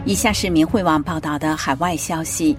以下是明慧网报道的海外消息。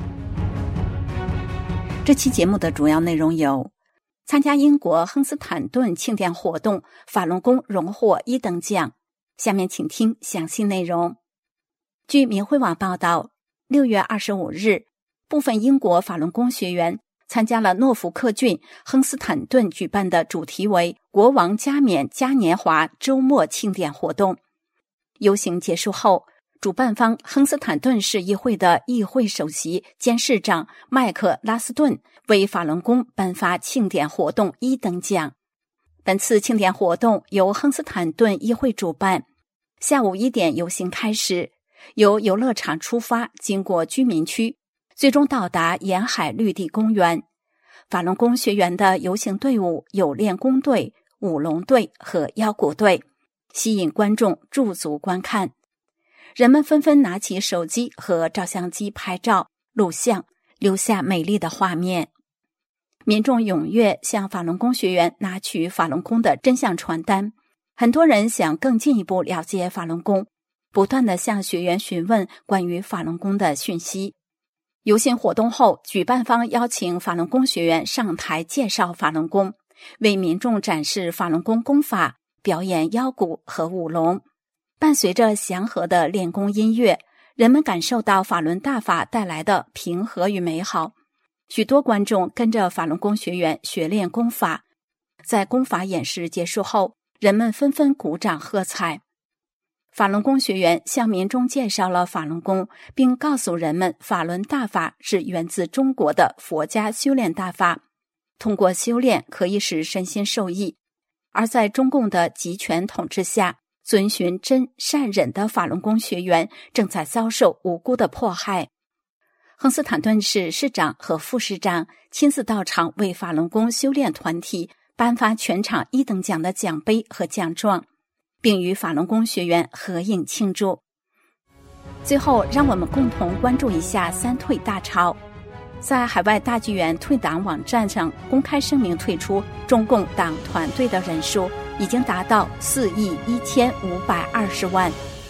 这期节目的主要内容有：参加英国亨斯坦顿庆典活动，法轮功荣获1等奖。下面请听详细内容。据明慧网报道，6月25日，部分英国法轮功学员参加了诺福克郡亨斯坦顿举办的主题为国王加冕嘉年华周末庆典活动。游行结束后，主办方亨斯坦顿市议会的议会首席监事长麦克拉斯顿为法轮功颁发庆典活动1等奖。本次庆典活动由亨斯坦顿议会主办，下午1点游行开始，由游乐场出发，经过居民区，最终到达沿海绿地公园。法轮功学员的游行队伍有练功队、舞龙队和腰鼓队，吸引观众驻足观看。人们纷纷拿起手机和照相机拍照、录像，留下美丽的画面。民众踊跃向法轮功学员拿取法轮功的真相传单，很多人想更进一步了解法轮功，不断地向学员询问关于法轮功的讯息。游行活动后，举办方邀请法轮功学员上台介绍法轮功，为民众展示法轮功功法，表演腰鼓和舞龙。伴随着祥和的练功音乐，人们感受到法轮大法带来的平和与美好。许多观众跟着法轮功学员学练功法，在功法演示结束后，人们纷纷鼓掌喝彩。法轮功学员向民众介绍了法轮功，并告诉人们法轮大法是源自中国的佛家修炼大法，通过修炼可以使身心受益。而在中共的集权统治下，遵循真善忍的法轮功学员正在遭受无辜的迫害。亨斯坦顿市市长和副市长亲自到场，为法轮功修炼团体颁发全场1等奖的奖杯和奖状，并与法轮功学员合影庆祝。最后，让我们共同关注一下3退大潮。在海外大剧院退党网站上公开声明退出中共党团队的人数已经达到4亿1520万。